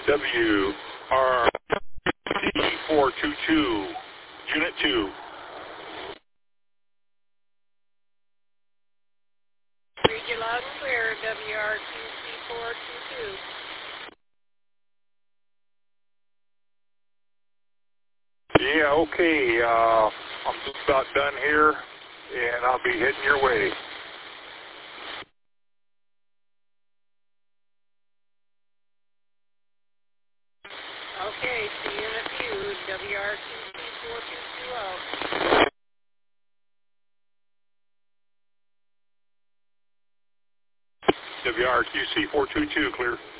WRC422, Unit 2. Read you loud and clear, WRQC422. Yeah, okay. I'm just about done here, and I'll be heading your way. Okay, see you in a few, WRQC422 out. WRQC422, clear.